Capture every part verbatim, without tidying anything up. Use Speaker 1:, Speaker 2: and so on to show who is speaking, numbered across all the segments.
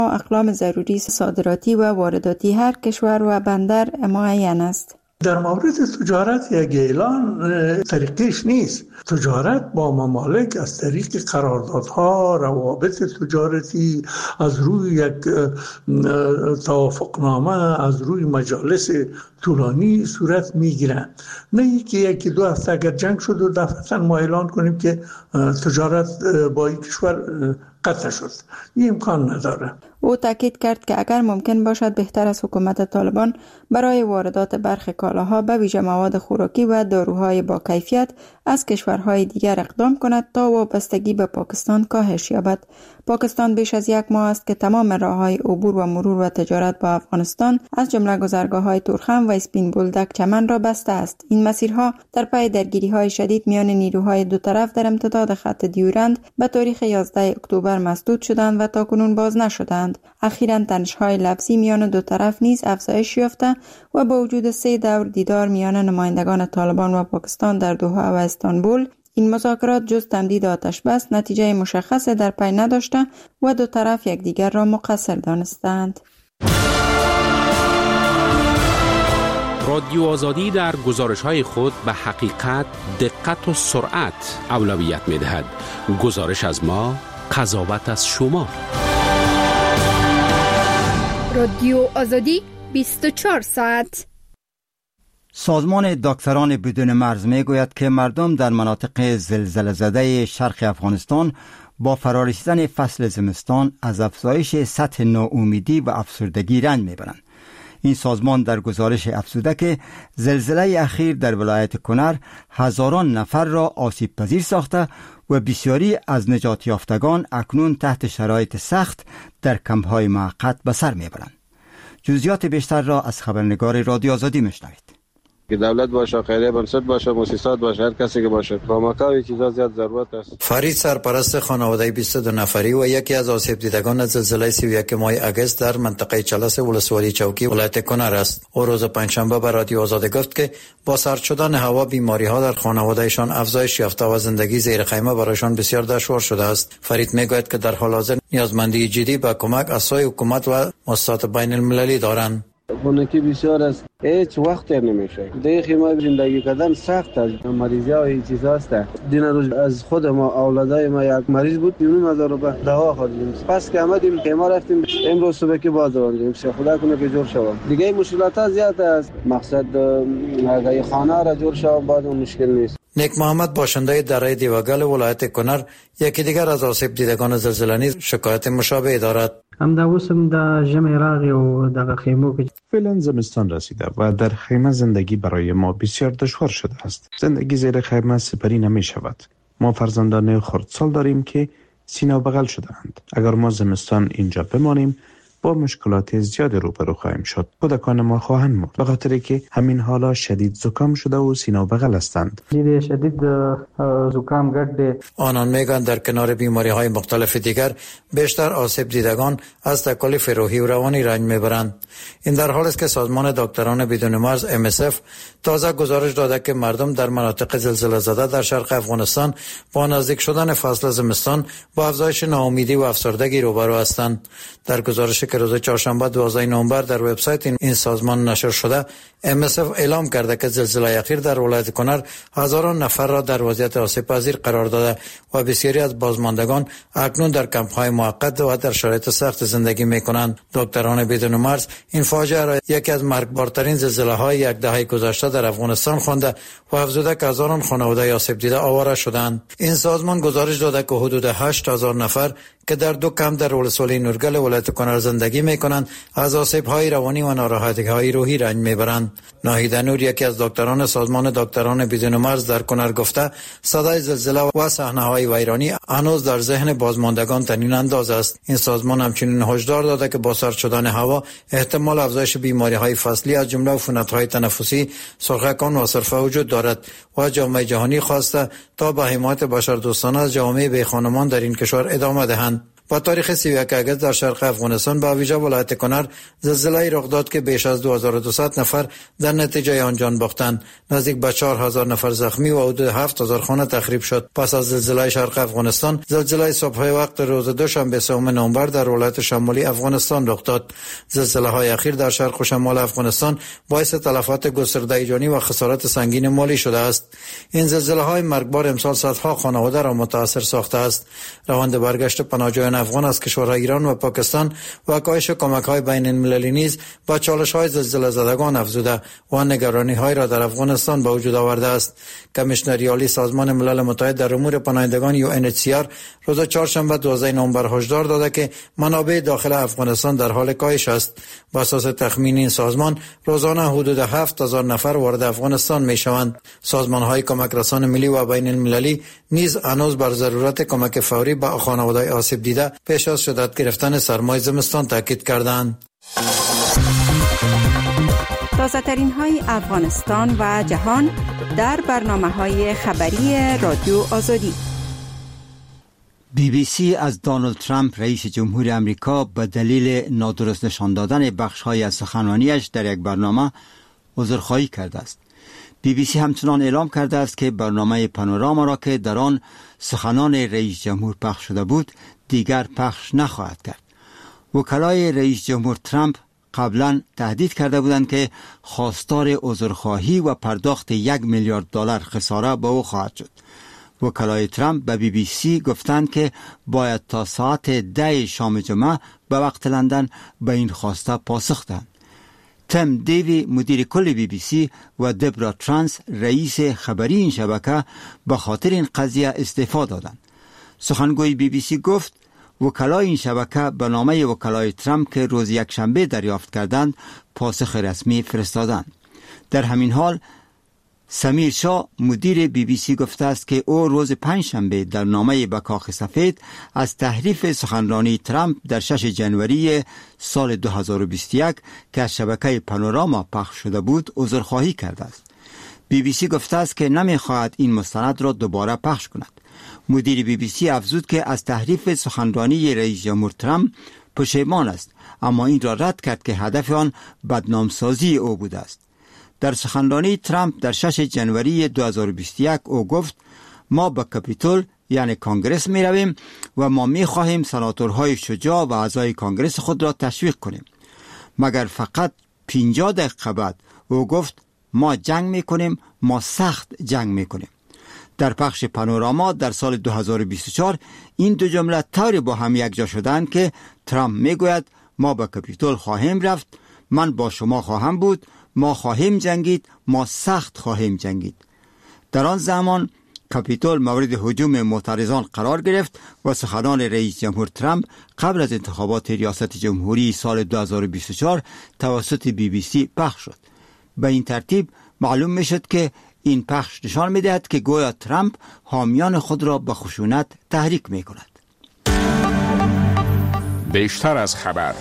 Speaker 1: اقلام ضروری صادراتی و وارداتی هر کشور و بندر معین است.
Speaker 2: در مورد تجارت یک اعلان طریقش نیست. تجارت با ممالک از طریق قراردادها، روابط تجارتی، از روی یک توافقنامه، از روی مجالس طولانی صورت میگیرن. نه اینکه یکی دو هفته اگر جنگ شد و دفعتا ما اعلان کنیم که تجارت با این کشور قطع شد. این امکان نداره.
Speaker 1: او تاکید کرد که اگر ممکن باشد بهتر از حکومت طالبان برای واردات برخی کالاها به ویژه مواد خوراکی و داروهای با کیفیت از کشورهای دیگر اقدام کند تا وابستگی به پاکستان کاهش یابد. پاکستان بیش از یک ماه است که تمام راههای عبور و مرور و تجارت با افغانستان از جمله گذرگاه‌های تورخم و اسپین بولدک چمن را بسته است. این مسیرها در پی درگیری‌های شدید میان نیروهای دو طرف در امتداد خط دیورند به تاریخ یازده اکتبر مسدود شدند و تاکنون باز نشدند. اخیراً تنش‌های لفظی میان دو طرف نیز افزایش یافته و با وجود سه دور دیدار میان نمایندگان طالبان و پاکستان در دوحه و استانبول، این مذاکرات جز تمدید آتش بس نتیجه مشخص در پی نداشته و دو طرف یکدیگر را مقصر دانستند.
Speaker 3: رادیو آزادی در گزارش‌های خود به حقیقت، دقت و سرعت اولویت می‌دهد. گزارش از ما، قضاوت از شما.
Speaker 4: رادیو آزادی بیست و چهار ساعت.
Speaker 5: سازمان دکتران بدون مرز می گوید که مردم در مناطق زلزله زده شرق افغانستان با فرارسیدن فصل زمستان از افزایش سطح ناامیدی و افسردگی رنج می برند. این سازمان در گزارش افزوده که زلزله اخیر در ولایت کنر هزاران نفر را آسیب پذیر ساخته و بسیاری از نجات یافتگان اکنون تحت شرایط سخت در کمپ‌های موقت به سر میبرند. جزئیات بیشتر را از خبرنگار رادیو آزادی میشنوید.
Speaker 6: که دولت باشه، خیریه بنسټ باشه، مؤسسات باشه، هر کسی که باشه، کمک‌های چیزا زیاد ضرورت است.
Speaker 7: فرید سرپرست خانواده بیست و دو نفری و یکی از آسیب دیدگان زلزله سی و یک ماه اگست در منطقه چلس ولسوالی چوکی ولایت کنر است. او روز پنجشنبه به رادیو آزادی گفت که با سرد شدن هوا بیماری‌ها در خانوادهشان افزایش یافته و زندگی زیر خیمه برایشان بسیار دشوار شده است. فرید میگوید که در حال حاضر نیازمندی جدی به کمک از سوی حکومت و مؤسسات بین المللی دارند.
Speaker 6: خونکی بسیار است، هیچ وقت نمیشه. دیگه خیمه زندگی کردن سخت است. مریضی ها این چیز است. دین روز از خود ما اولادای ما یک مریض بود، نیم هزار روپیه دوا خوردیم. پس که آمدیم خیمه رفتیم، امروز صبح که باز آمدیم. خدا کنه که جور شوم. دیگه مشکلات ها زیاد است. مقصد اگه خانه را جور شوم بعد مشکل نیست.
Speaker 7: نیک محمد باشنده دره دیوگل ولایت کنر یکی دیگر از آسیب دیدگان زلزله نیز شکایت مشابه دارد.
Speaker 8: هم دا وسم دا ژمی راغی او دغه خیمو که
Speaker 9: فعلا زمستان رسیده و در خیمه زندگی برای ما بسیار دشوار شده است. زندگی زیر خیمه سپری نمی شود. ما فرزندان خردسال داریم که سینه بغل شده‌اند. اگر ما زمستان اینجا بمانیم با مشکلات زیاد روبرو خواهیم شد. کودکان ما خواهند مرد به خاطر که همین حالا شدید زکام شده و سینه بغل هستند.
Speaker 8: شدید زکام گرد.
Speaker 7: آنان میگن در کنار بیماری های مختلف دیگر بیشتر آسیب دیدگان از تکالیف روحی و روانی رنج میبرند. این در حالی است که سازمان دکتران بدون مرز ام اس اف تازه گزارش داده که مردم در مناطق زلزله زده در شرق افغانستان با نزدیک شدن فصل زمستان با افزایش ناامیدی و افسردگی روبرو هستند. در گزارش که روز چهارشنبه دوازده نوامبر در وبسایت این سازمان نشر شده، ام اس اف اعلام کرده که زلزله اخیر در ولایت کنر هزاران نفر را در وضعیت آسیب پذیر قرار داده و بسیاری از بازماندگان اکنون در کمپ‌های موقت و در شرایط سخت زندگی می‌کنند. دکتران بدون مرز این فاجعه را یکی از مرگبارترین زلزله‌های یک دهه گذشته در افغانستان خوانده و افزوده که هزاران خانواده آسیب دیده آواره شدند. این سازمان گزارش داده که حدود هشت هزار نفر که در دو کمپ در ولسوالی نورگل ولایت کنر زندگی می‌کنند از آسیب‌های روانی و ناراحتی‌های روحی رنج می‌برند. ناهید نور یکی از دکتران سازمان دکتران بدون مرز در کنر گفته صدای زلزله و صحنه‌های ویرانی هنوز در ذهن بازماندگان طنین انداز است. این سازمان همچنین هشدار داده که با سرد شدن هوا احتمال افزایش بیماری‌های فصلی از جمله عفونت‌های تنفسی، سرخکان و سرفه وجود دارد و جامعه جهانی خواسته تا به حمایت بشردوستانه از جامعه بیخانمان در این کشور ادامه دهند. با تاریخ سی و یک آگوست در شرق افغانستان با ویژه ولایت کنر زلزله رخ داد که بیش از دو هزار و دویست نفر در نتیجه آن جان باختند. نزدیک به چهار هزار نفر زخمی و حدود هفت هزار خانه تخریب شد. پس از زلزله شرق افغانستان، زلزله صبح وقت روز دوشنبه سوم نوامبر در ولایت شمالی افغانستان رخ داد. زلزله های اخیر در شرق و شمال افغانستان باعث تلفات گسترده جانی و خسارات سنگین مالی شده است. این زلزله های مرگبار امسال صدها خانواده را متاثر ساخته است. روند برگشت پناهجویان افغان از کشورهای ایران و پاکستان و کاهش کمک‌های بین المللی نیز با چالش‌های زلزله زدگان افزوده و نگرانی‌های را در افغانستان به وجود آورده است. کمیشنر عالی سازمان ملل متحد در امور پناهندگان یو ان اچ سی آر روز چهارشنبه دوازده نوامبر هشدار داده که منابع داخل افغانستان در حال کاهش است. بر اساس تخمین این سازمان روزانه حدود هفت هزار نفر وارد افغانستان می‌شوند. سازمان‌های کمک رسان ملی و بین المللی نیز هنوز بر ضرورت کمک فوری به خانواده‌های آسیب دیده پیش از شدت گرفتن سرمای زمستان تاکید کردند.
Speaker 1: تازه ترین های افغانستان و جهان در برنامه های خبری رادیو آزادی.
Speaker 5: بی بی سی از دونالد ترامپ رئیس جمهور امریکا به دلیل نادرست نشان دادن بخش‌های از سخنرانیش در یک برنامه عذرخواهی کرده است. بی بی سی همچنان اعلام کرده است که برنامه پانوراما را که در آن سخنان رئیس جمهور پخش شده بود دیگر پخش نخواهد کرد. وکلای رئیس جمهور ترامپ قبلا تهدید کرده بودند که خواستار عذرخواهی و پرداخت یک میلیارد دلار خساره به او خواهد شد. وکلای ترامپ به بی بی سی گفتند که باید تا ساعت ده شام جمعه به وقت لندن به این خواسته پاسخ دهند. تم دیوی مدیر کل بی بی سی و دبرا ترانس رئیس خبری این شبکه به خاطر این قضیه استعفا دادند. سخنگوی بی بی سی گفت وکلای این شبکه به نامه وکلای ترامپ که روز یک شنبه دریافت کردند پاسخ رسمی فرستادند. در همین حال سمیر شاه مدیر بی بی سی گفته است که او روز پنجشنبه در نامه به کاخ سفید از تحریف سخنرانی ترامپ در ششم ژانویه سال دو هزار و بیست و یک که از شبکه پانوراما پخش شده بود عذرخواهی کرده است. بی بی سی گفته است که نمی‌خواهد این مستند را دوباره پخش کند. مدیر بی بی سی افزود که از تحریف سخنرانی رئیس جمهور ترامپ پشیمان است، اما این را رد کرد که هدف آن بدنامسازی او بوده است. در سخنرانی ترامپ در ششم ژانویه دو هزار و بیست و یک او گفت ما به کاپیتول یعنی کانگرس می رویم و ما می خواهیم سناتورهای شجاع و اعضای کانگرس خود را تشویق کنیم. مگر فقط پنجاه دقیقه بعد او گفت ما جنگ می کنیم، ما سخت جنگ می کنیم. در پخش پانوراما در سال دو هزار و بیست و چهار این دو جمله طوری با هم یک جا شدند که ترامپ می گوید ما به کاپیتول خواهیم رفت، من با شما خواهم بود، ما خواهیم جنگید، ما سخت خواهیم جنگید. در آن زمان کاپیتول مورد هجوم معترضان قرار گرفت و سخنان رئیس جمهور ترامپ قبل از انتخابات ریاست جمهوری سال دو هزار و بیست و چهار توسط بی بی سی پخش شد. به این ترتیب معلوم می شد که این پخش نشان می دهد که گویا ترامپ حامیان خود را به خشونت تحریک می کند.
Speaker 3: بیشتر از خبر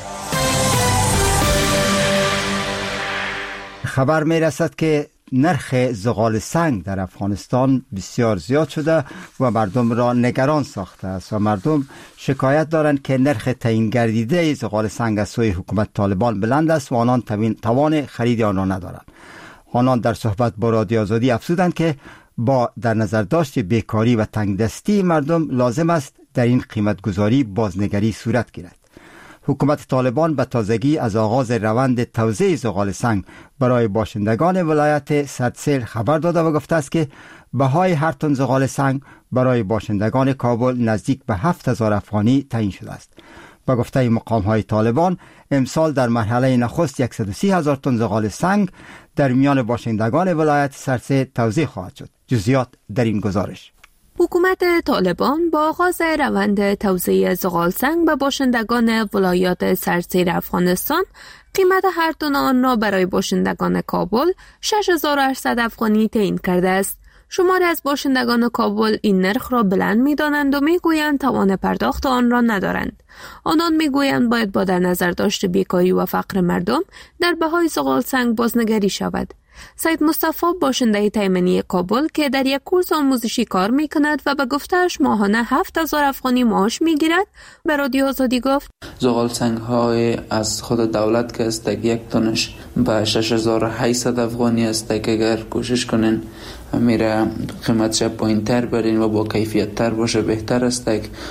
Speaker 5: خبر می رسد که نرخ زغال سنگ در افغانستان بسیار زیاد شده و مردم را نگران ساخته است و مردم شکایت دارند که نرخ تعیین گردیده زغال سنگ از سوی حکومت طالبان بلند است و آنان توان خرید آن را ندارند. آنان در صحبت با رادیو آزادی افزودند که با در نظر داشت بیکاری و تنگدستی مردم لازم است در این قیمتگذاری بازنگری صورت گیرد. حکومت طالبان به تازگی از آغاز روند توزیع زغال سنگ برای باشندگان ولایت سردسیر خبر داده و گفته است که بهای هر تن زغال سنگ برای باشندگان کابل نزدیک به هفت هزار افغانی تعیین شده است. با گفته مقام‌های طالبان امسال در مرحله نخست صد و سی هزار تن زغال سنگ در میان باشندگان ولایت سردسیر توزیع خواهد شد. جزئیات در این گزارش.
Speaker 10: حکومت طالبان با آغاز روند توزیع زغال سنگ به باشندگان ولایات سردسیر افغانستان قیمت هر تن آن را برای باشندگان کابل شش هزار و هشتصد افغانی تعیین کرده است. شماری از باشندگان کابل این نرخ را بلند می‌دانند و می‌گویند توان پرداخت آن را ندارند. آنان می‌گویند باید با در نظر داشت بیکاری و فقر مردم در بهای زغال سنگ بازنگری شود. سید مصطفی باشنده تایمنی کابل که در یک کورس آموزشی کار می کند و به گفتهش ماهانه هفت هزار افغانی معاش می گیرد به رادیو آزادی گفت
Speaker 11: زغال سنگ های از خود دولت که است یک تنش به شش هزار و هشتصد افغانی است که اگر کوشش کنین میره قیمتش پایین تر برین و با کیفیت تر باشه بهتر است،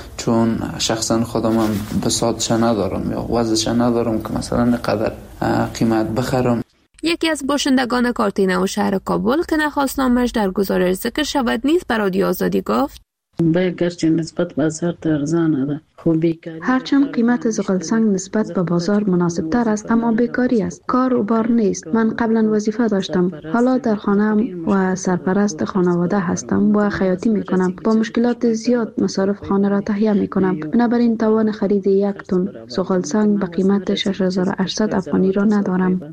Speaker 11: چون شخصا خودم هم بساطش ندارم یا وزنش ندارم که مثلا قدر قیمت بخرم.
Speaker 10: یکی از باشندگان کارتینه و شهر کابل که نخواست نامش در گزارش ذکر شود نیز به رادیو آزادی گفت
Speaker 12: گرچه نسبت به بازار ارزانه ده،
Speaker 13: هرچند قیمت زغال سنگ نسبت به بازار مناسب تر است، اما بیکاری است، کار و بار نیست. من قبلا وظیفه داشتم، حالا در خانه و سرپرست خانواده هستم و خیاطی می کنم. با مشکلات زیاد مصارف خانه را تهیه می کنم، بنابراین توان خرید یک تن زغال سنگ به قیمت شش هزار و هشتصد افغانی را ندارم.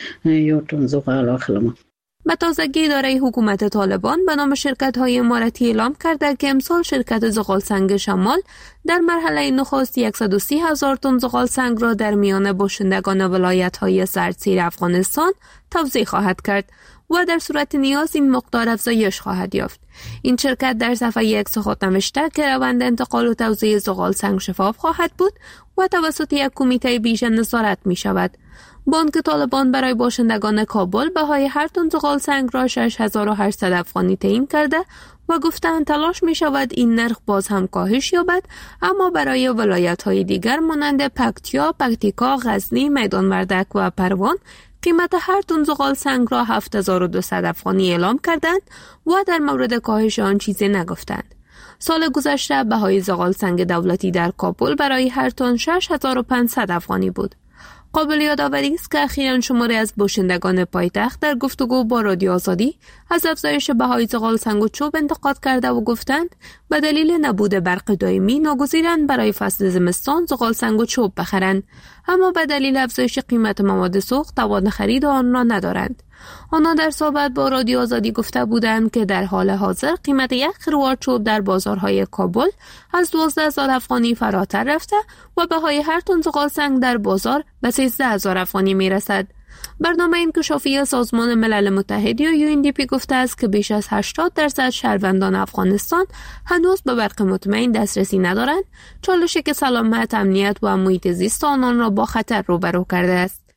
Speaker 12: یک تن زغال اخلم.
Speaker 10: به تازگی اداره حکومت طالبان به نام شرکت‌های اماراتی اعلام کرده که امسال شرکت زغال سنگ شمال در مرحله نخست صد و سی هزار تن زغال سنگ را در میان باشندگان ولایت‌های سردسیر افغانستان توزیع خواهد کرد و در صورت نیاز این مقدار افزایش خواهد یافت. این شرکت در صفحه یک سخت نوشته که روند انتقال و توزیع زغال سنگ شفاف خواهد بود و توسط یک کمیته ویژه نظارت می شود. بانک طالبان برای باشندگان کابل بهای هر تن زغال سنگ را شش هزار و هشتصد افغانی تعیین کرده و گفتند تلاش می شود این نرخ باز هم کاهش یابد، اما برای ولایت‌های دیگر مانند پکتیا، پکتیکا، غزنی، میدان وردک و پروان قیمت هر تن زغال سنگ را هفت هزار و دویست افغانی اعلام کردند و در مورد کاهش آن چیزی نگفتند. سال گذشته بهای زغال سنگ دولتی در کابل برای هر تن شش هزار و پانصد افغانی بود. قابل یادآوری است که اخیراً شماری از باشندگان پایتخت در گفتگو با رادیو آزادی از افزایش بهای زغال سنگ و چوب انتقاد کرده و گفتند به دلیل نبود برق دائمی ناگزیرند برای فصل زمستان زغال سنگ و چوب بخرند، اما به دلیل افزایش قیمت مواد سوخت توان خرید آن را ندارند. آنها در صحبت با رادیو آزادی گفته بودند که در حال حاضر قیمت یک خروار چوب در بازارهای کابل از دوازده هزار افغانی فراتر رفته و بهای هر تن زغال سنگ در بازار به سیزده هزار افغانی می رسد. برنامه انکشافی سازمان ملل متحد یا یو ان دی پی گفته است که بیش از هشتاد درصد شهروندان افغانستان هنوز به برق مطمئن دسترسی ندارند، چالشی که سلامت، امنیت و محیط زیست آنان را با خطر روبرو کرده است.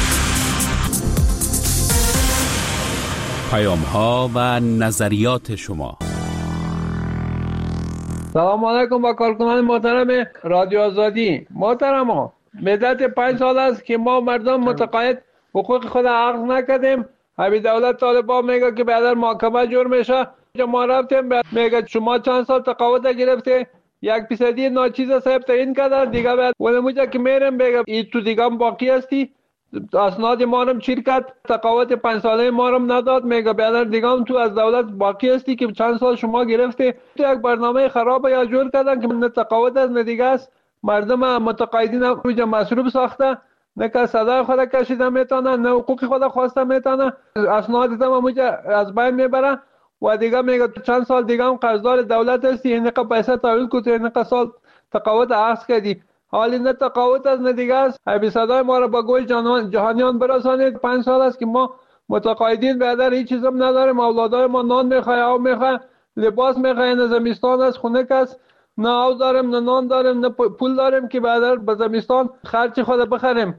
Speaker 3: پیام ها و نظریات شما.
Speaker 14: سلام علیکم با کارکنان محترم رادیو آزادی. محترم ها، مدت پنج سال است که ما مردم متقاعد حقوق خود اخذ نکردیم. همین دولت طالبان میگه که بعد محاکمه جور میشه. ما رفتیم میگه شما چند سال تقاعد گرفته، یک فیصدی ناچیز صاحب تعیین کردن دیگه بعد ولموجا که میرم میگه این تو دیگه باقی هستی، اسناد ما رو چیر کرد، تقاعد پنج ساله ما رو نداد، میگه بعد دیگه هم تو از دولت باقی هستی که چند سال شما گرفته. تو یک برنامه خراب یا جور کردن که نه تقاعد از نه دیگه است. مردم متقاعدین هم مصروف ساخته، نه که صدای خود کشیده میتونه، نه حقوق خود خواسته میتونه، اسناد هم از بین میبره و دیگه میگه چند سال دیگه هم قرضدار دولت هستی، اینه که پیسه تحویل کنی، اینه که سال تقاعد اخذ کردی. حالی نه تقاعد از نه دیگه است. ای صدای ما رو با گوش جهانیان برسانید. پنج سال است که ما متقاعدین بعد هیچ چیز هم نداریم. اولادای ما نان میخواه، آب میخواه، لباس میخواه، نه زمستان است خونه کس، نه آب داریم، نه نان داریم، نه پول داریم که بعد به زمستان خرچ خود بخریم.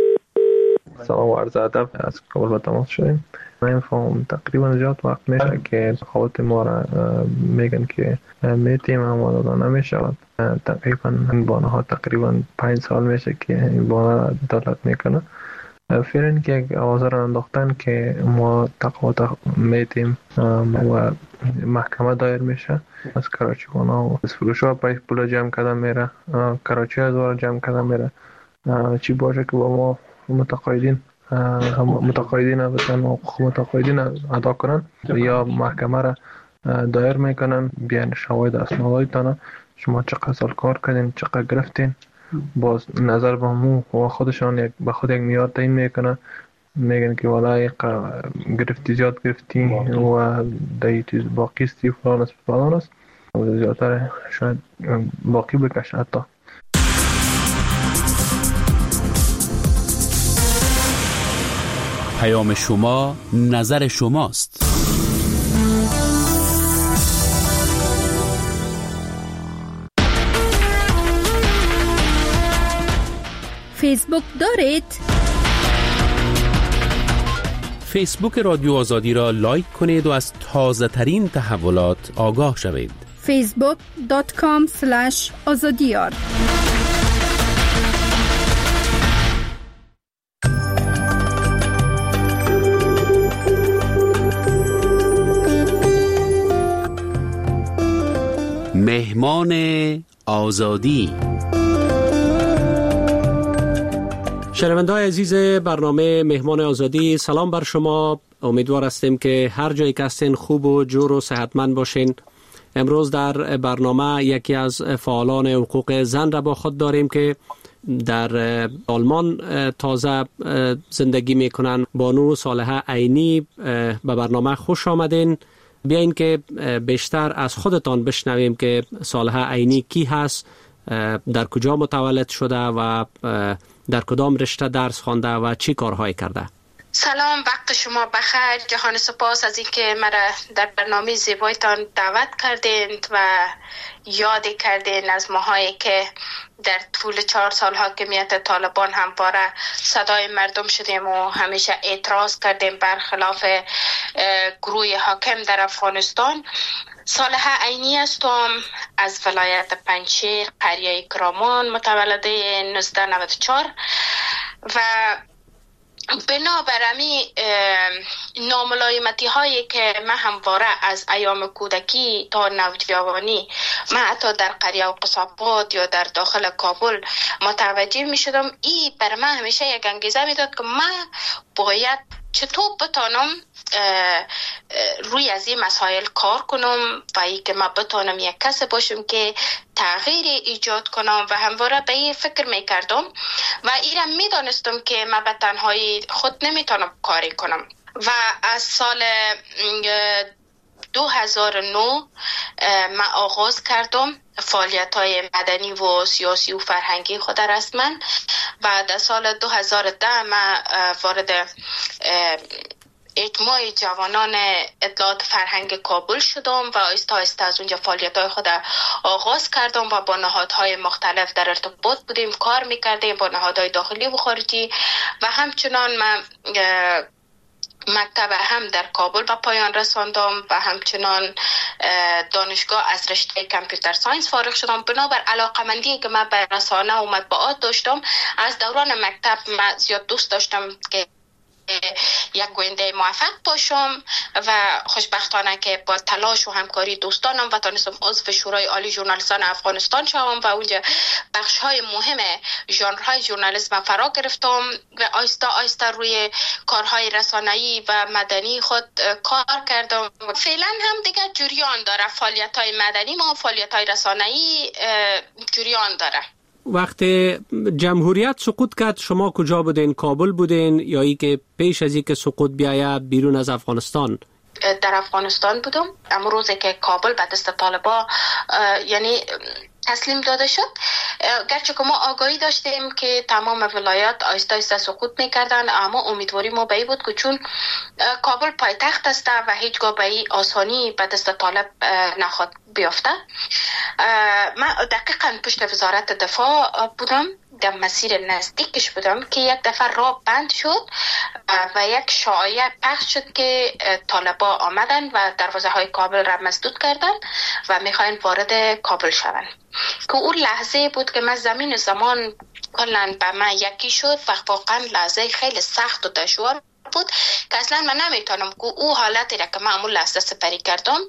Speaker 15: سلام و عرض ادب، از کابل با تماس شدیم. من فهم تقریبا زیاد وقت میشه که خواهد ما را میگن که میتیم اما داده نمیشود. تقریبا بانه ها تقریبا پنج سال میشه که این بانه را دولت میکنه. فعلا که یک آوازه را انداختن که ما تقاعد میتیم و محکمه دایر میشه. از کراچی ها از فروش ها پایش پول جمع کردن میره، کراچی از وارد جمع کردن میره. چی باشه که با ما متقاعدین متقاعدین بتن و حقوق متقاعدین ادا کنن یا محکمه را دایر میکنن، بیان شواهد اسنادایتان شما چقدر سال کار کردین، چقدر گرفتین، باز نظر به مو و خودشان یک به خود یک میاد تعیین میکنن، میگن که والله گرفتی زیاد گرفتی و دایی چیز باقی استی فلان است فلان است و زیادتر شاید باقی بکشه. حتی
Speaker 3: پیام شما نظر شماست.
Speaker 4: فیسبوک دارید؟
Speaker 3: فیسبوک رادیو آزادی را لایک کنید و از تازه ترین تحولات آگاه شوید.
Speaker 4: فیسبوک دات کام اسلش آزادیار.
Speaker 3: مهمان آزادی. شنونده‌های عزیز برنامه مهمان آزادی، سلام بر شما. امیدوار هستیم که هر جایی که هستین خوب و جور و صحتمند باشین. امروز در برنامه یکی از فعالان حقوق زن را با خود داریم که در آلمان تازه زندگی میکنن. بانو صالحه عینی، به برنامه خوش آمدین. بیاین که بیشتر از خودتان بشنویم که صالحه عینی کی هست، در کجا متولد شده و در کدام رشته درس خوانده و چی کارهایی کرده.
Speaker 16: سلام، وقت شما بخیر. جهان سپاس از اینکه مرا در برنامه زیبایتان دعوت کردید و یاد کردین از ماهایی که در طول چهار سال حاکمیت طالبان همواره صدای مردم شدیم و همیشه اعتراض کردیم برخلاف گروه حاکم در افغانستان. صالحه عینی هستم، از ولایت پنجشیر، قریه کرامان، متولده نوزده نود و چهار و بنابراین ناملایمتی هایی که من همواره از ایام کودکی تا نوجوانی من حتی در قریه و قصابات یا در داخل کابل متوجه می شدم، این بر من همیشه یک انگیزه می داد که من باید چطور بتانم روی از این مسائل کار کنم و ای که من بتانم یک کس باشم که تغییر ایجاد کنم و همواره به این فکر میکردم و ایرم میدانستم که من به تنهایی خود نمیتونم کاری کنم و از سال دو هزار و نه من آغاز کردم فعالیت های مدنی و سیاسی و فرهنگی خود رسما. بعد از سال دو هزار و ده من وارد اجماع جوانان اطلاعات فرهنگ کابل شدم و آهسته آهسته از اونجا فعالیت‌های خود آغاز کردم و با نهادهای مختلف در ارتباط بودیم، کار می‌کردیم با نهادهای داخلی و خارجی و همچنان من مکتب هم در کابل به پایان رساندم و همچنان دانشگاه از رشته کامپیوتر ساینس فارغ شدم. بنابر علاقمندی که من به رسانه و مطبوعات داشتم، از دوران مکتب من زیاد دوست داشتم که یک گوینده موفق باشم و خوشبختانه که با تلاش و همکاری دوستانم و تانستم عضو شورای عالی ژورنالیستان افغانستان شوم و اونجا بخش های مهم ژانرهای ژورنالیسم فرا گرفتم و آیستا آیستا روی کارهای رسانه‌ای و مدنی خود کار کردم. فعلا هم دیگه جریان داره فعالیت های مدنی ما، فعالیت های رسانه‌ای جریان داره.
Speaker 3: وقتی جمهوریت سقوط کرد شما کجا بودین؟ کابل بودین یا ای که پیش از اینکه سقوط بیاید بیرون از افغانستان؟
Speaker 16: در افغانستان بودم. اما روزی که کابل به دست طالبان یعنی تسلیم داده شد، گرچه که ما آگاهی داشتیم که تمام ولایات آیسته آیسته سقوط میکردن، اما امیدواری ما به این بود که چون کابل پایتخت است و هیچگاه به این آسانی به دست طالب نخواد بیافته. من دقیقا پشت وزارت دفاع بودم، در مسیر نزدیکش بودم که یک دفعه راه بند شد و یک شایعه پخش شد که طالبا آمدن و دروازه های کابل را مسدود کردن و میخواین وارد کابل شوند. که اون لحظه بود که من زمین و زمان کلن به من یکی شد و واقعا لحظه خیلی سخت و دشوار بود که اصلا من نمیتونم که او حالتی را که من اون لحظه سپری کردم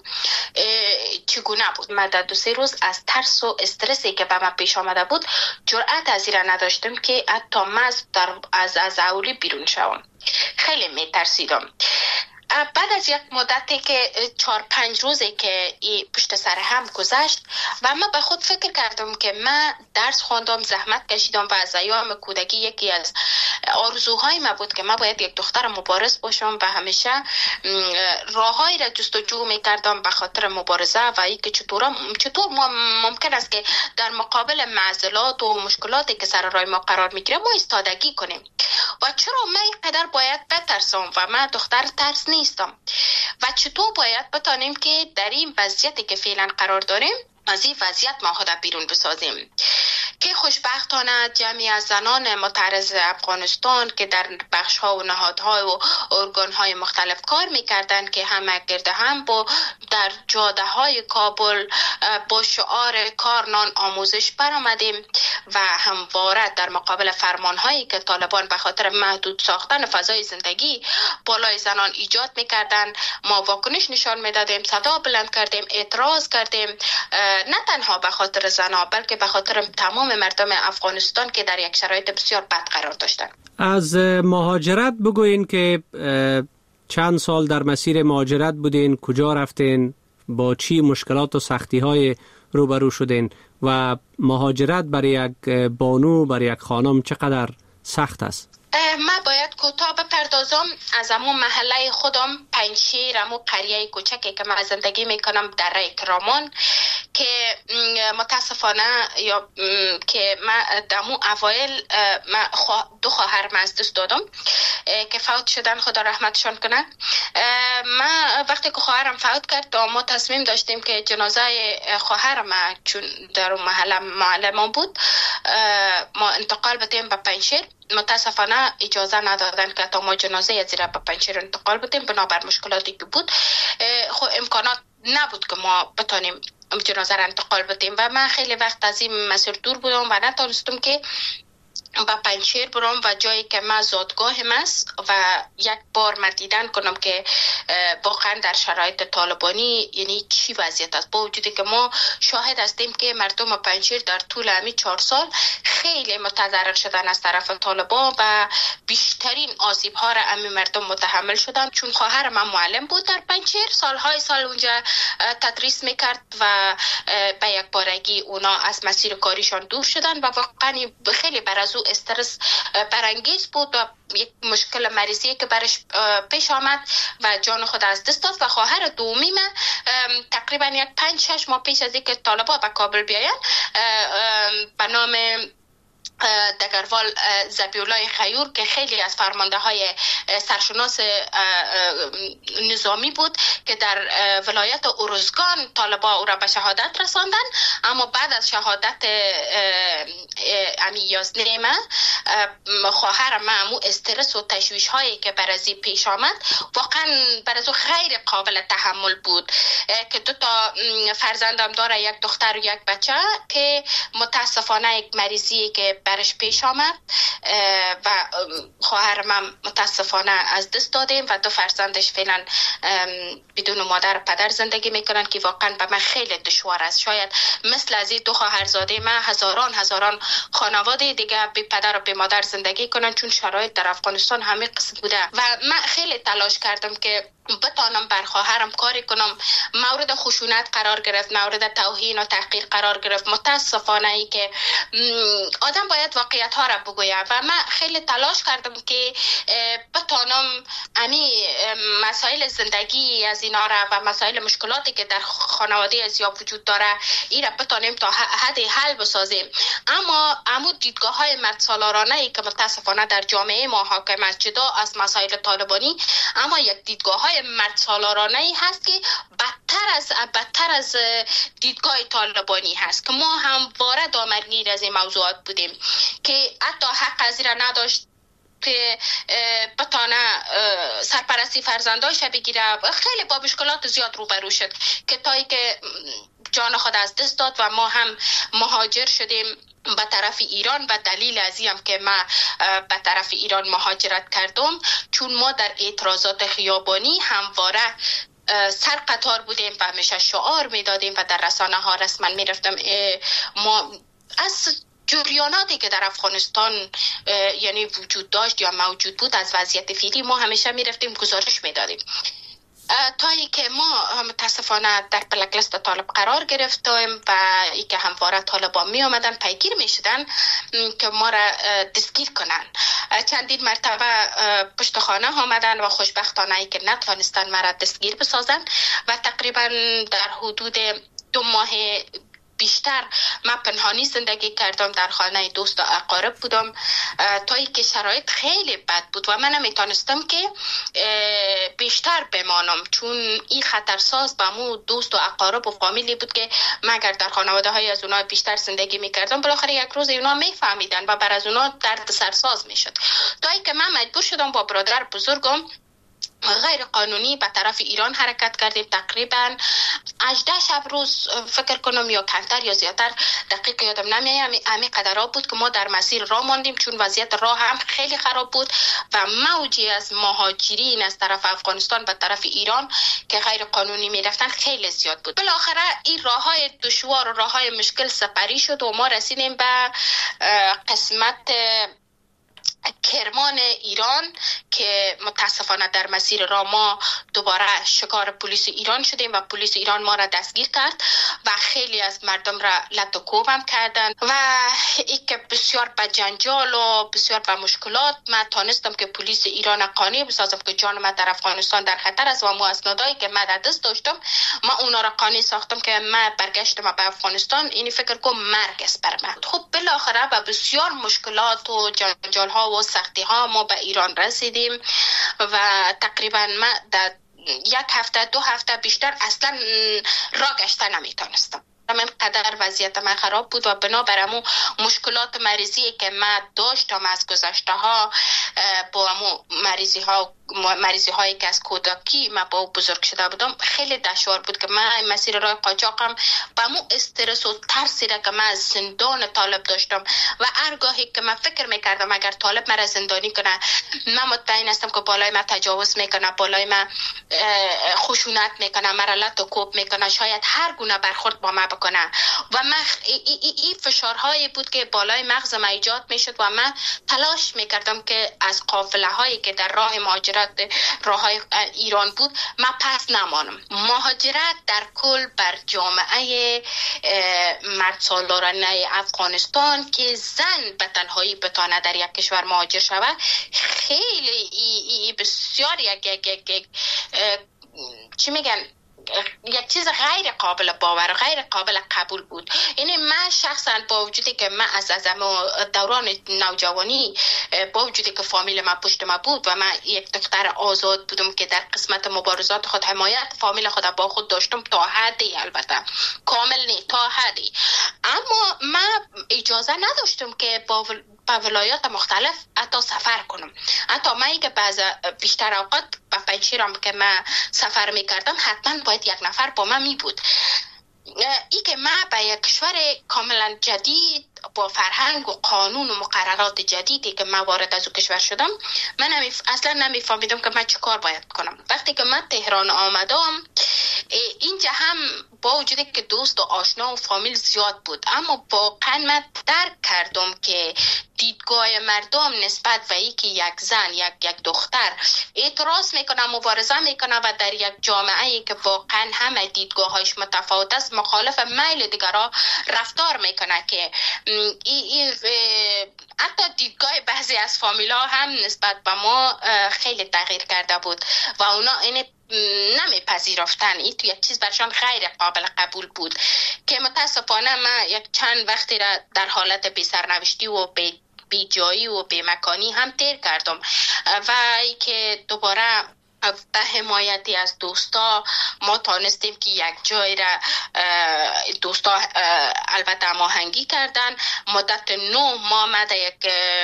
Speaker 16: چگونه بود. من در دو سه روز از ترس و استرسی که به من پیش آمده بود جرأت از این نداشتم که حتی من از از اولی بیرون شوم. خیلی میترسیدم. بعد از یک مدتی که چهار پنج روزی که ای پشت سر هم گذشت و من به خود فکر کردم که من درس خواندم، زحمت کشیدم و از ایام کودکی یکی از آرزوهای من بود که من باید یک دختر مبارز باشم و همیشه راههایی را جستجو میکردم به خاطر مبارزه و ای که چطور چطور ما ممکن است که در مقابل معضلات و مشکلاتی که سر راه ما قرار میگیره ما ایستادگی کنیم. و و چرا من اینقدر باید بترسم و من دختر ترس نیستم و چطور باید بتانیم که در این وضعیتی که فعلا قرار داریم از این وضعیت ما خود بیرون بسازیم که خوشبختانه جمعی از زنان معترض افغانستان که در بخش ها و نهادهای و ارگان های مختلف کار میکردن که همه گرده هم با در جاده های کابل با شعار کار نان آموزش برآمدیم و همواره در مقابل فرمان هایی که طالبان به خاطر محدود ساختن فضای زندگی بالای زنان ایجاد میکردن ما واکنش نشان میدادیم، صدا بلند کردیم، اعتراض کردیم، نه تنها به خاطر زنها بلکه به خاطر تمام مردم افغانستان که در یک شرایط بسیار بد قرار داشتند.
Speaker 3: از مهاجرت بگوین که چند سال در مسیر مهاجرت بودین، کجا رفتین، با چی مشکلات و سختی های روبرو شدین و مهاجرت برای یک بانو، برای یک خانم چقدر سخت است؟
Speaker 16: من باید کوتاه بپردازم از امون محله خودم پنجشیر، امون قریه کوچکی که من زندگی میکنم در کرمان که متاسفانه یا که من دمو اوایل من دو خواهرم از دست دادم که فوت شدن، خدا رحمتشان کنه. من وقتی که خواهرم فوت کرد ما تصمیم داشتیم که جنازه خواهرم چون در محله محله ما بود ما انتقال بدیم به پنجشیر. متاسفانه اجازه ندادن که تا ما جنازه از زیرا به پنجشیر انتقال بدیم بنابر مشکلاتی که بود. خب امکانات نبود که ما بتانیم جنازه را انتقال بدیم و من خیلی وقت از این مسیر دور بودم و نتونستم که با پنجشیر برام و جایی که من زادگاهم است و یک بار من دیدن کنم که واقعا در شرایط طالبانی یعنی چی وضعیت است، با وجودی که ما شاهد هستیم که مردم پنجشیر در طول همین چهار سال خیلی متضرر شدن از طرف طالبان و بیشترین آسیب ها را همین مردم متحمل شدن. چون خواهر من معلم بود در پنجشیر، سالهای سال اونجا تدریس میکرد و به یک بارگی اونا از مسیر کاریشان دور شدن و واقعا خیلی بر از او استرس برانگیز بود و یک مشکل مریضی که برش پیش آمد و جان خود از دست داد و خواهر دومی من تقریبا یک پنج شش ماه پیش از اینکه طالبان به کابل بیاین به نام دگروال زبیولای خیور که خیلی از فرمانده های سرشناس نظامی بود که در ولایت ارزگان طالبان او را به شهادت رساندن، اما بعد از شهادت امی یازده من خواهر من امو استرس و تشویش هایی که بر ازی پیش آمد واقعا بر ازو غیر قابل تحمل بود که دو تا فرزندم داره، یک دختر و یک بچه که متاسفانه یک مریضی که برش پیش آمد و خواهر من متاسفانه از دست دادیم و دو فرزندش فعلا بدون مادر پدر زندگی میکنن که واقعا به من خیلی دشوار است. شاید مثل از این دو خواهرزاده من هزاران هزاران خانواده دیگه بی پدر و بی مادر زندگی کنن چون شرایط در افغانستان همه قسم بوده و من خیلی تلاش کردم که بتانم بر خواهرم کاری کنم. مورد خشونت قرار گرفت، مورد توهین و تحقیر قرار گرفت. متاسفانه ای که آدم باید واقعیت ها را بگوید و من خیلی تلاش کردم که بتانم امی مسائل زندگی از اینا را و مسائل مشکلاتی که در خانواده از یا وجود داره این را بتانیم تا حد حل بسازیم. اما امو دیدگاه های مردسالارانه ای که متاسفانه در جامعه ما حاکم است جدا از مسائل طالبانی، اما یک دیدگاه های مردسالارانه ای هست که بدتر از بدتر از دیدگاه طالبانی هست که ما همواره دامنگیر از این موضوعات بودیم که حتی حق از را نداشت که بتانه سرپرستی فرزندایش بگیره. خیلی با مشکلات زیاد روبرو شد که تایی که جان خود از دست داد و ما هم مهاجر شدیم به طرف ایران و دلیل از این هم که من به طرف ایران مهاجرت کردم چون ما در اعتراضات خیابانی همواره سر قطار بودیم و همیشه شعار میدادیم و در رسانه ها رسما میرفتم ما از جریاناتی که در افغانستان یعنی وجود داشت یا موجود بود از وضعیت فعلی ما همیشه میرفتیم گزارش میدادیم تا ای که ما متاسفانه در بلک لیست طالب قرار گرفتیم و ای که همواره طالبان می آمدن پیگیر می شدن که ما را دستگیر کنن. چندین مرتبه پشت خانه آمدن و خوشبختانه ای که نتوانستن ما را دستگیر بسازن و تقریبا در حدود دو ماه بیشتر من پنهانی زندگی کردم، در خانه دوست و اقارب بودم تا اینکه شرایط خیلی بد بود و من نمیتونستم که بیشتر بمانم، چون این خطرساز به مو دوست و اقارب و فامیلی بود که مگر در خانواده های از اونا بیشتر زندگی میکردم، بالاخره یک روز اونا میفهمیدن و بر از اونا درد سرساز میشد، تا اینکه من مجبور شدم با برادر بزرگم غیر قانونی به طرف ایران حرکت کردیم. تقریبا هجده شب روز فکر کنم یا کمتر یا زیادتر، دقیق یادم نمیاد، همین قدرها بود که ما در مسیر راه ماندیم، چون وضعیت راه هم خیلی خراب بود و موجی از مهاجرین از طرف افغانستان به طرف ایران که غیر قانونی میرفتن خیلی زیاد بود. بالاخره این راههای دشوار و راههای مشکل سپری شد و ما رسیدیم به قسمت کرمان ایران که متاسفانه در مسیر را ما دوباره شکار پلیس ایران شدیم و پلیس ایران ما را دستگیر کرد و خیلی از مردم را لط و کوب هم کردند و ای که بسیار به جنجال و بسیار به مشکلات من تانستم که پلیس ایران قانع بسازم که جان من در افغانستان در خطر است و مو اسنادایی که من در دست داشتم ما اونا را قانع ساختم که من برگشتم به افغانستان، اینی فکر کنم مرگ است بر من. خب بالاخره با بسیار مشکلات و جنجال ها و سختی ها ما به ایران رسیدیم و تقریبا ما در یک هفته دو هفته بیشتر اصلا راه گشته نمیتونستم. من قدر وضعیت من خراب بود و بنابراین مشکلات مریضی که من داشتم از گذشته ها با امو مریضی ها مریضی هایی که از کودکی من با بزرگ شده بودم خیلی دشوار بود که من مسیر راه قاچاقم با امو استرس و ترسی را که من از زندان طالب داشتم و هرگاهی که من فکر میکردم اگر طالب مرا زندانی کنه من مطمئن هستم که بالای من تجاوز میکنه، بالای من خشونت میکنه، مرا لط و کوب میکنه، شاید هر گونه برخورد با من بکنه و من این ای ای فشارهایی بود که بالای مغز من ایجاد میشد و من تلاش میکردم که از قافله هایی که در راه مهاجرت راه های ایران بود من پس نمانم. مهاجرت در کل بر جامعه مرد سالارانه افغانستان که زن به تنهایی بتانه در یک کشور مهاجر شود خیلی ای ای بسیار یک یک یک چی میگن یک چیز غیر قابل باور، غیر قابل قبول بود. یعنی من شخصا با وجودی که من از از دوران نوجوانی با وجودی که فامیل من پشت من بود و من یک دختر آزاد بودم که در قسمت مبارزات خود حمایت فامیل خود با خود داشتم تا حدی، البته کامل نه تا حدی، اما من اجازه نداشتم که با به ولایات مختلف حتی سفر کنم. حتی من که بعض بیشتر اوقات با پنجشیرم که من سفر میکردم حتما باید یک نفر با من می بود. ای که من به یک کشور کاملا جدید با فرهنگ و قانون و مقررات جدیدی که من وارد از او کشور شدم من نمی... اصلا نمیفهمیدم که من چه کار باید کنم. وقتی که من تهران آمدم اینجا هم با وجودی که دوست و آشنا و فامیل زیاد بود اما واقعا من درک کردم که دیدگاه مردم نسبت به ای که یک زن یک یک دختر اعتراض میکنه، مبارزه میکنه و در یک جامعه ای که واقعا همه دیدگاهاش متفاوت است مخالف میل دیگرها رفتار میکنه که ای ای حتی دیدگاه بعضی از فامیلا هم نسبت به ما خیلی تغییر کرده بود و اونا این نمیپذیرفتن. این تو یک چیز برشان غیر قابل قبول بود که متاسفانه من یک چند وقتی را در حالت بی سرنوشتی و بی بی جایی و بی مکانی هم تیر کردم و ای که دوباره به حمایتی از دوستا ما تانستیم که یک جای را دوستا البته هماهنگی کردن. مدت نه ماه ما در یک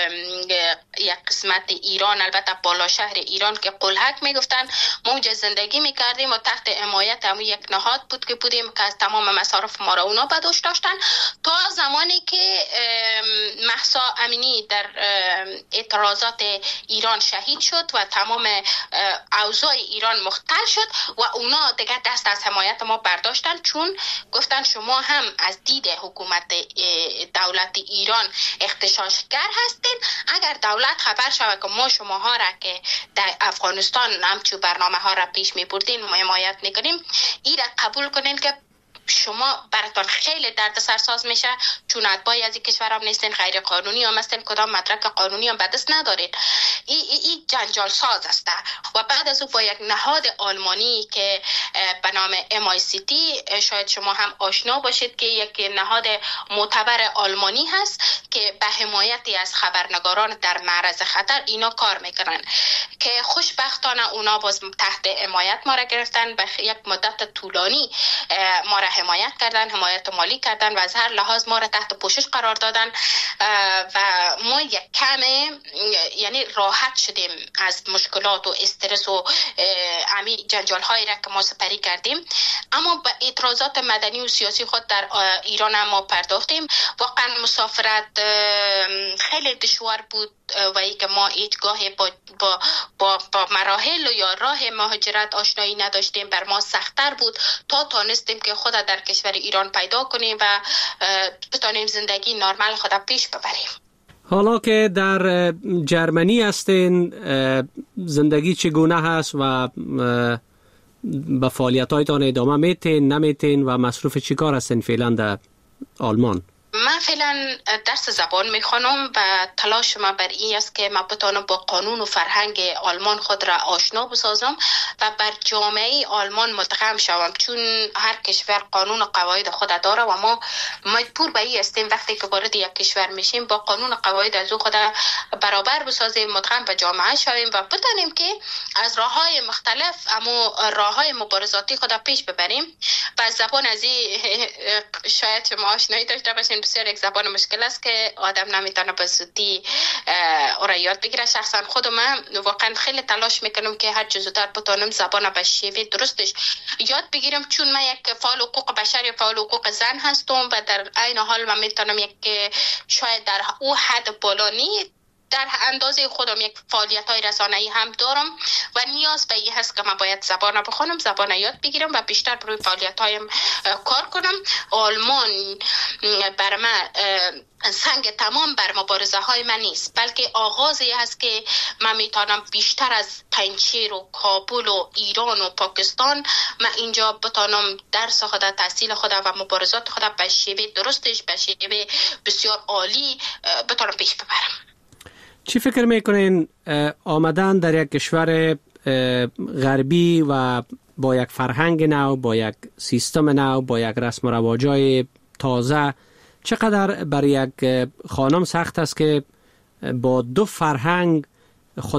Speaker 16: یک قسمت ایران، البته بالا شهر ایران که قلهک میگفتن، ما اونجا زندگی میکردیم و تحت حمایت همون یک نهاد بود که بودیم که از تمام مصارف ما را اونا بدوش داشتن تا زمانی که مهسا امینی در اعتراضات ایران شهید شد و تمام اوضاع ایران مختل شد و اونا دیگه دست از حمایت ما برداشتن، چون گفتن شما هم از دید حکومت دولت ایران اغتشاشگر هستین. اگر دولت خبر شود که ما شماها را که در افغانستان همچون برنامه ها را پیش می بردین ما حمایت میکنیم، این را قبول کنین که شما براتون خیلی درد سرساز میشه، چون اتباعی از این کشور هم نیستین، غیر قانونی هم هستین، کدام مدرک قانونی هم به دست ندارید. این ای, ای جنجال ساز است. و بعد از او با یک نهاد آلمانی که به نام ام آی سی تی، شاید شما هم آشنا باشید که یک نهاد معتبر آلمانی هست که به حمایتی از خبرنگاران در معرض خطر اینا کار میکنن، که خوشبختانه اونا باز تحت حمایت ما را گرفتن، به یک مدت طولانی ما را حمایت کردن، حمایت مالی کردن و از هر لحاظ ما را تحت پوشش قرار دادن و ما یک کم یعنی راحت شدیم از مشکلات و استرس و امی جنجال هایی را که ما سپری کردیم. اما به اعتراضات مدنی و سیاسی خود در ایران هم ما پرداختیم. واقعا مسافرت خیلی دشوار بود و ای که ما هیچگاه با, با, با, با مراحل یا راه مهاجرت آشنایی نداشتیم، بر ما سخت‌تر بود تا تانستیم که خود در کشور ایران پیدا کنیم و بتانیم زندگی نرمال خود پیش ببریم.
Speaker 3: حالا که در جرمنی هستین، زندگی چگونه هست و به فعالیت‌هایتان ادامه میتین نمیتین و مصروف چی کار هستین فعلا در آلمان؟
Speaker 16: من فعلا درس زبان میخوانم و تلاش ما بر این است که من بتانم با قانون و فرهنگ آلمان خود را آشنا بسازم و بر جامعه آلمان مدغم شوم، چون هر کشور قانون و قواعد خود داره و ما مجبور به این هستیم وقتی که وارد یک کشور میشیم با قانون و قواعد از او خود برابر بسازیم، مدغم به جامعه شویم و بتانیم که از راههای مختلف اما راههای مبارزاتی خود پیش ببریم. و زبان از این شاید شما آشنایی داشته باشین، بسیار یک زبان مشکل است که آدم نمیتونه به زودی او را یاد بگیره. شخصا خود من واقعا خیلی تلاش میکنم که هر چه زودتر بتونم زبان به شیوه درستش یاد بگیرم، چون من یک فعال حقوق بشر یا فعال حقوق زن هستم و در عین حال من میتونم یک شاید در او حد بالا نیست در اندازه خودم یک فعالیت های رسانه‌ای هم دارم و نیاز به این هست که من باید زبان بخونم، زبان یاد بگیرم و بیشتر روی فعالیت هایم کار کنم. آلمان بر من سنگ تمام بر مبارزه های من نیست، بلکه آغازی هست که من میتونم بیشتر از پنجشیر و کابل و ایران و پاکستان من اینجا بتونم درس خود، تحصیل خود و مبارزات خود به شیوه درستش، به شیوه بسیار عالی بتونم پیش ببرم.
Speaker 3: چی فکر میکنین آمدن در یک کشور غربی و با یک فرهنگ نو، با یک سیستم نو، با یک رسم و رواجای تازه، چقدر برای یک خانم سخت است که با دو فرهنگ خود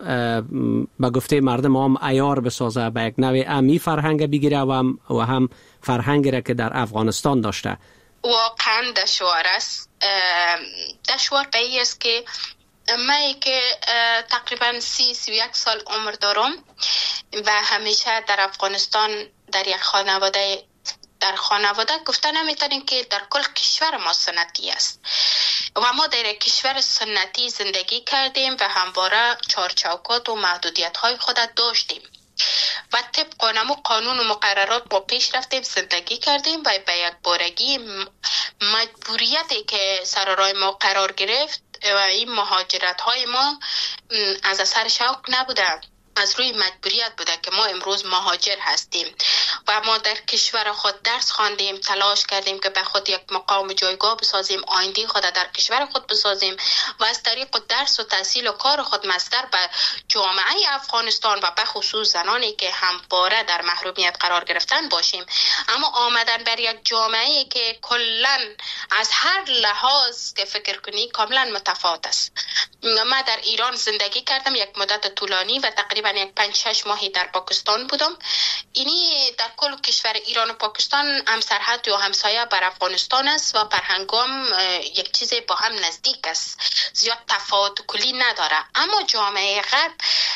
Speaker 3: به گفته مردم هم عیار بسازه، به یک نوع امی فرهنگ بگیره و هم, و هم فرهنگی را که در افغانستان داشته؟
Speaker 16: واقعا دشوار است. دشوار به این است که من که تقریبا سی سی و یک سال عمر دارم و همیشه در افغانستان در یک خانواده در خانواده گفته نمیتونیم که در کل کشور ما سنتی است و ما در کشور سنتی زندگی کردیم و همواره چارچوکات و محدودیت های خود داشتیم و طبق نمو قانون و مقررات با پیش رفتیم، زندگی کردیم و به یک بارگی مجبوریتی که سر راه ما قرار گرفت و این مهاجرت های ما از اثر شوق نبوده، از روی مجبوریت بوده که ما امروز مهاجر هستیم و ما در کشور خود درس خواندیم، تلاش کردیم که به خود یک مقام جایگاه بسازیم، آینده خود در کشور خود بسازیم و از طریق درس و تحصیل و کار خود مصدر به جامعه افغانستان و به خصوص زنانی که همواره در محرومیت قرار گرفتن باشیم. اما آمدن بر یک جامعه که کلاً از هر لحاظ که فکر کنی کاملا متفاوت است. من در ایران زندگی کردم یک مدت طولانی و تقریبا یک پنج شش ماهی در پاکستان بودم. اینی در کل کشور ایران و پاکستان هم سرحد و همسایه بر افغانستان است و فرهنگام یک چیز با هم نزدیک است، زیاد تفاوت کلی نداره. اما جامعه غرب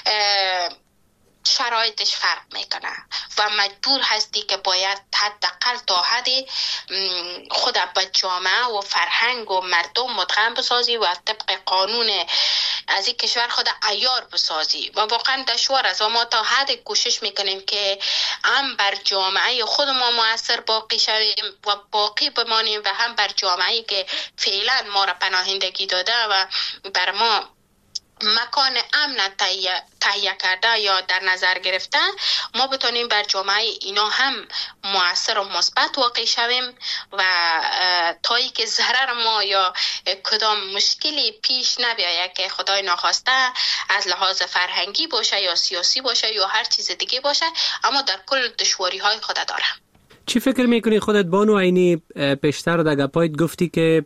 Speaker 16: شرایطش فرق میکنه و مجبور هستی که باید حداقل تا حدی خود به جامعه و فرهنگ و مردم مدغم بسازی و طبق قانون از این کشور خود عیار بسازی و واقعا دشوار است و ما تا حد کوشش میکنیم که هم بر جامعه خود ما مؤثر باقی شویم و باقی بمانیم و هم بر جامعه که فعلا ما را پناهندگی داده و بر ما مکان امن تهیه کرده یا در نظر گرفته، ما بتونیم بر جامعه اینا هم مؤثر و مثبت واقع شویم و تایی که ضرر ما یا کدام مشکلی پیش نبیاید که خدای ناخواسته از لحاظ فرهنگی باشه یا سیاسی باشه یا هر چیز دیگه باشه، اما در کل دشواری های خود داره.
Speaker 3: چی فکر میکنی خودت بانو عینی؟ پیشتر در گپایت گفتی که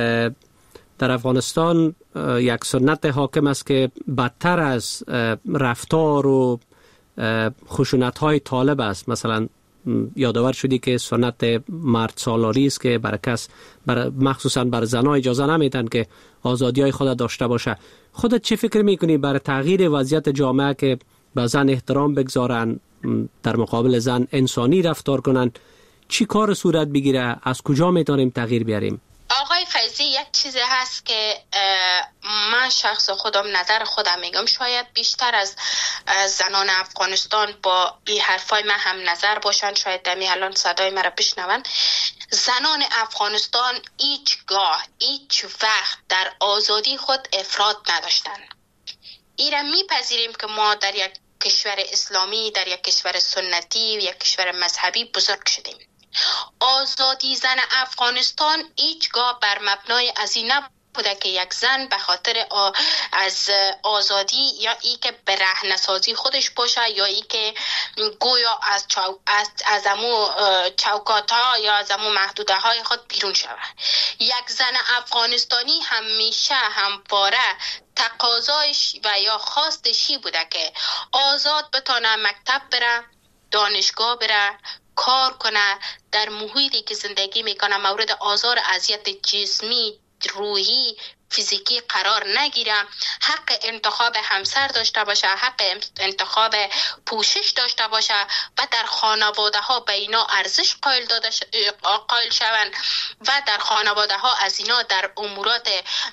Speaker 3: در افغانستان یک سنت حاکم است که بدتر از رفتار و خشونت‌های طالب است. مثلا یادآور شدی که سنت مرد سالاری است که برای کس بر مخصوصا بر زن‌ها اجازه نمیدن که آزادی‌های خود داشته باشه. خودت چی فکر میکنی برای تغییر وضعیت جامعه که به زن احترام بگذارن، در مقابل زن انسانی رفتار کنن؟ چی کار صورت بگیره؟ از کجا میتونیم تغییر بیاریم؟
Speaker 16: آقای فیضی، یک چیزی هست که من شخص خودم نظر خودم میگم، شاید بیشتر از زنان افغانستان با این حرفای من هم نظر باشن، شاید دمی الان صدای مرا بشنون. زنان افغانستان هیچگاه هیچ وقت در آزادی خود افراط نداشتن. ایرا میپذیریم که ما در یک کشور اسلامی، در یک کشور سنتی، یک کشور مذهبی بزرگ شدیم. آزادی زن افغانستان هیچگاه بر مبنای از این نبوده که یک زن به خاطر از آزادی یا ای که به رهنسازی خودش باشه یا ای که گویا از چو... از از امو چوکات ها یا از امو محدوده های خود بیرون شود. یک زن افغانستانی همیشه همواره تقاضایش و یا خواستشی بوده که آزاد بتونه مکتب بره، دانشگاه بره، کار کنه، در محیطی که زندگی میکنه مورد آزار اذیت جسمی، روحی، فیزیکی قرار نگیره، حق انتخاب همسر داشته باشه، حق انتخاب پوشش داشته باشه و در خانواده ها به اینا ارزش قائل داده قائل شوند و در خانواده ها از اینا در امورات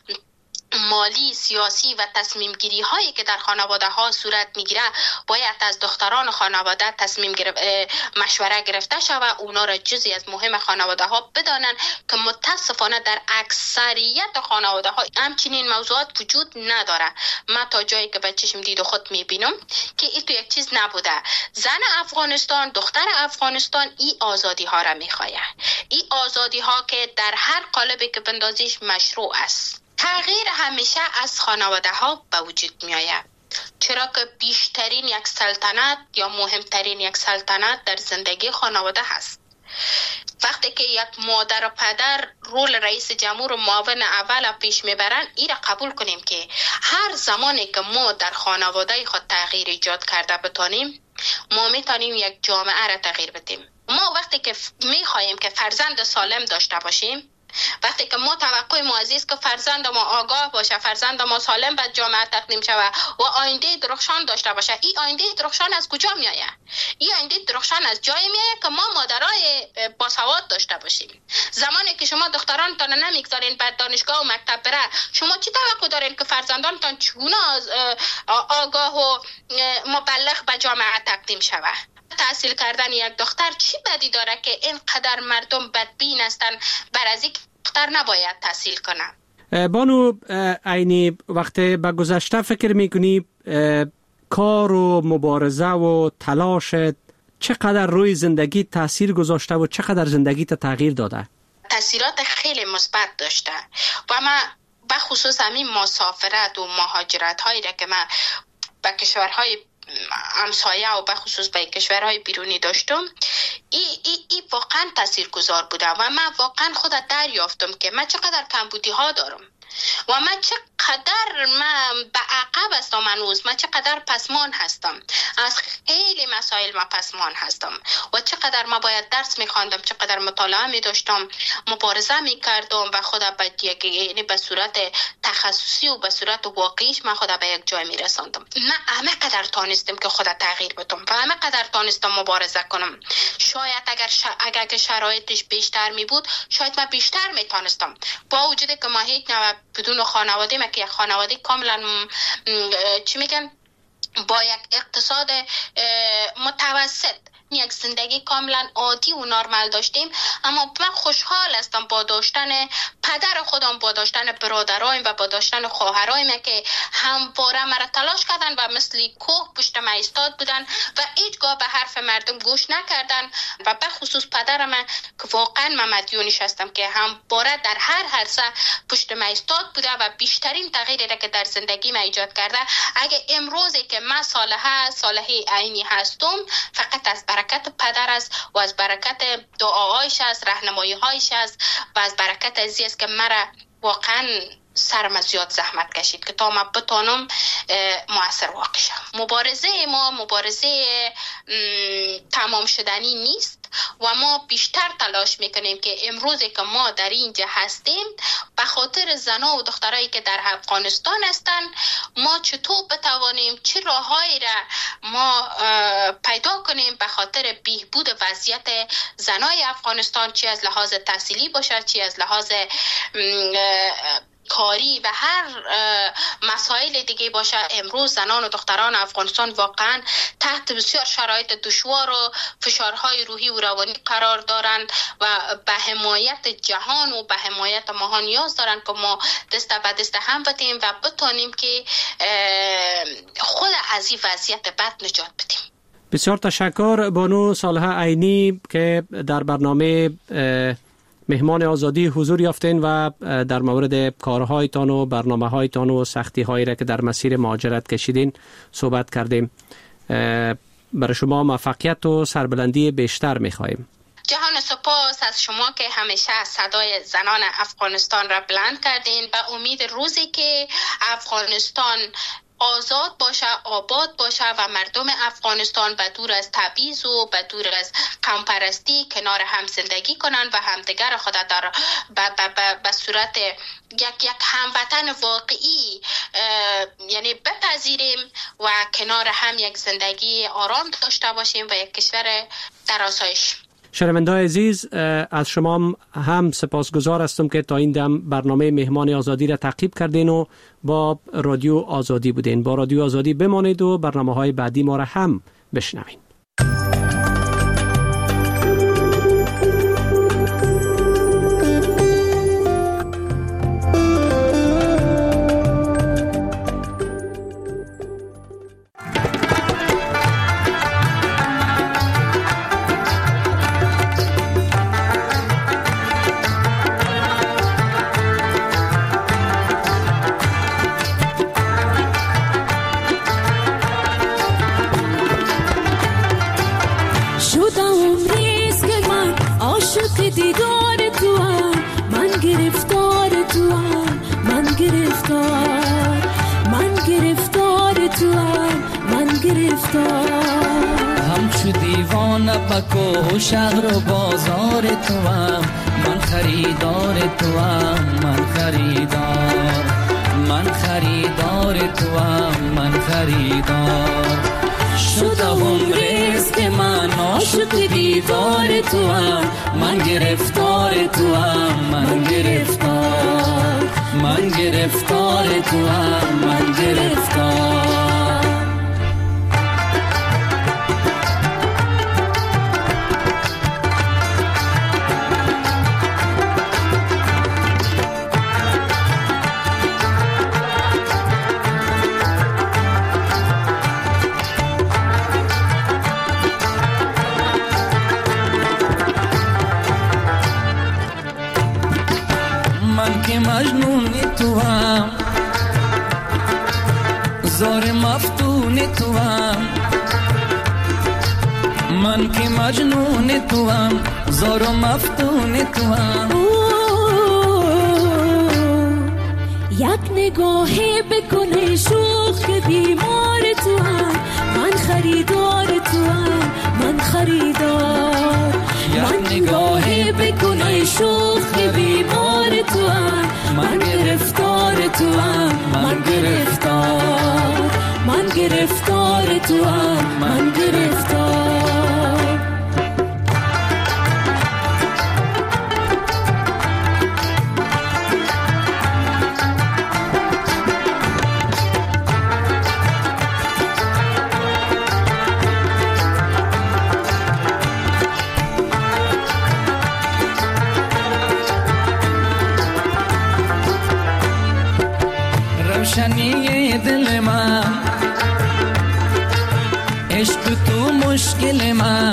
Speaker 16: مالی، سیاسی و تصمیم گیری هایی که در خانواده ها صورت میگیره باید از دختران خانواده تصمیم گرفت مشوره گرفته شود، اونا را جزئی از مهم خانواده ها بدانن که متاسفانه در اکثریت خانواده ها همچنین موضوعات وجود نداره. من تا جایی که به چشم دید و خود میبینم که این تو یک چیز نبوده. زن افغانستان، دختر افغانستان این آزادی ها را میخواد، این آزادی ها که در هر قالبی که بندازیش مشروع است. تغییر همیشه از خانواده ها به وجود می آید، چرا که بیشترین یک سلطنت یا مهمترین یک سلطنت در زندگی خانواده هست. وقتی که یک مادر و پدر رول رئیس جمهور و معاون اول پیش میبرن، این را قبول کنیم که هر زمانی که ما در خانواده خود تغییر ایجاد کرده بتانیم، ما میتونیم یک جامعه را تغییر بدیم. ما وقتی که میخواهیم که فرزند سالم داشته باشیم، وقتی که ما توقع ما عزیز که فرزند ما آگاه باشه، فرزند ما سالم به جامعه تقدیم شود و آینده درخشان داشته باشه، این آینده درخشان از کجا می آید؟ این آینده درخشان از جایی می آید که ما مادرای باسواد داشته باشیم. زمانی که شما دخترانتان نمیگذارین بعد دانشگاه و مکتب بره، شما چی توقع دارین که فرزندانتان چگونه آگاه و مبلغ به جامعه تقدیم شود؟ تحصیل کردن یک دختر چی بدی داره که اینقدر مردم بدبین هستن بر از این دختر نباید تحصیل کنه؟
Speaker 3: بانو عینی، وقتی به گذشته فکر میکنی کار و مبارزه و تلاشت چقدر روی زندگی تاثیر گذاشته و چقدر زندگی تا تغییر داده؟
Speaker 16: تاثیرات خیلی مثبت داشته و من به خصوص همین مسافرت و مهاجرت هایی که من به کشورهای همسایه و به خصوص به کشورهای بیرونی داشتم، ای, ای, ای واقعا تاثیرگذار بوده و من واقعا خودم دریافتم که من چقدر کمبودی ها دارم و من چقدر من به عقب هستم، هنوز من چقدر پسمان هستم، از خیلی مسائل من پسمان هستم و چقدر من باید درس میخواندم، چقدر مطالعه میداشتم، مبارزه میکردم و خودم به یک یعنی به صورت تخصصی و به صورت واقعیش من خودم به یک جای میرساندم. من همه قدر تانستم که خودم تغییر بدم و همه قدر تانستم مبارزه کنم. شاید اگر ش... اگر که شرایطش بیشتر می بود شاید من بیشتر میتونستم، با وجودی که ما هیچ نوع بدون خانواده، ما که یک خانواده کاملا چی میگن با یک اقتصاد متوسط یک زندگی کاملا عادی و نرمال داشتیم، اما من خوشحال هستم با داشتن پدر خودم، با داشتن برادرایم و با داشتن خواهرایم که همواره مرا تلاش کردن و مثل کوه پشت من ایستاد بودن و هیچگاه به حرف مردم گوش نکردن و به خصوص پدرم که واقعا من مدیونش هستم که همواره در هر حرصه پشت من ایستاد بوده و بیشترین تغییری را که در زندگی من ایجاد کرده. اگه امروزی که من صالحه صالحه عینی هستم فقط از برکت پدر است و از برکت دعاهایش است، راهنمایی‌هایش است و از برکت ازی است که مرا واقعا سرم زیاد زحمت کشید که تا ما بتانم موثر واقع شم. مبارزه ما مبارزه تمام شدنی نیست و ما بیشتر تلاش میکنیم که امروزی که ما در اینجا هستیم به خاطر زنا و دخترایی که در افغانستان هستن ما چطور بتوانیم چه راههایی را ما پیدا کنیم به خاطر بهبود وضعیت زنای افغانستان، چه از لحاظ تحصیلی باشد چه از لحاظ کاری و هر مسائل دیگه باشه. امروز زنان و دختران افغانستان واقعا تحت بسیار شرایط دشوار و فشارهای روحی و روانی قرار دارند و به حمایت جهان و به حمایت ما نیاز دارند که ما دست به دست هم بدیم و بتانیم که خود از این وضعیت بد نجات بدیم.
Speaker 3: بسیار تشکر بانو صالحه عینی که در برنامه مهمان آزادی حضور یافتین و در مورد کارهایتان و برنامه هایتان و سختی هایی را که در مسیر مهاجرت کشیدین صحبت کردیم. برای شما موفقیت و سربلندی بیشتر می‌خواهیم.
Speaker 16: جهان سپاس از شما که همیشه صدای زنان افغانستان را بلند کردین. به امید روزی که افغانستان آزاد باشه، آباد باشه و مردم افغانستان به دور از تبعیض و به دور از قوم‌پرستی کنار هم زندگی کنند و همدیگر خود در به صورت یک یک هموطن واقعی یعنی بپذیریم و کنار هم یک زندگی آرام داشته باشیم و یک کشور در آسایش.
Speaker 3: شنونده‌های عزیز، از شما هم سپاسگزار هستم که تا این دم برنامه مهمان آزادی را تعقیب کردین و با رادیو آزادی بودین. با رادیو آزادی بمانید و برنامه‌های بعدی ما را هم بشنوید.
Speaker 17: بکو شهر و بازار تو هم، من خریدار تو هم، من خریدار من خریدار تو هم، من خریدار شده عمریست که من عاشق دیدار تو هم، من گرفتار تو هم، من گرفتار من گرفتار تو هم، من گرفتار. مجنون تو هم، زار مفتون تو هم، من که مجنون تو هم، زار مفتون تو هم.
Speaker 18: یک نگاهی بکنه شوخ بیمار تو هم، من خریدار تو هم، من خریدار. یک نگاهی بکنه شوخ بیمار تو هم، من گرفتار تو هم، من گرفتار من گرفتار تو هم، من گرفتار.
Speaker 17: مشکل من،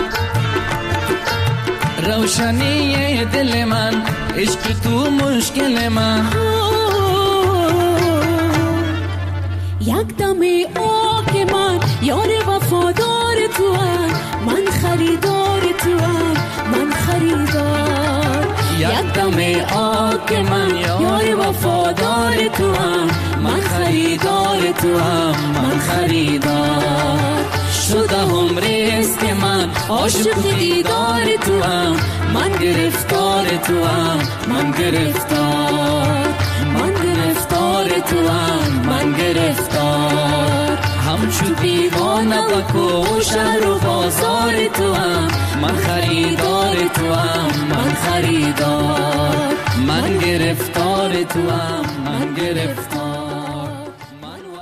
Speaker 17: روشنی دل من، عشق تو مشکل من.
Speaker 18: یک دم آک من یار وفادار تو هم، من خریدار تو هم، من خریدار.
Speaker 17: یک دم آک من یار وفادار تو هم، من خریدار تو هم، من خریدار. شده هم رزق من عاشق دیدار تو هم، من گرفتار تو هم، من گرفتار. من گرفتار تو هم، من گرفتار. همچو دیوانه بکو شهر و بازار تو هم، من خریدار تو هم، من خریدار. من گرفتار تو هم، من گرفتار.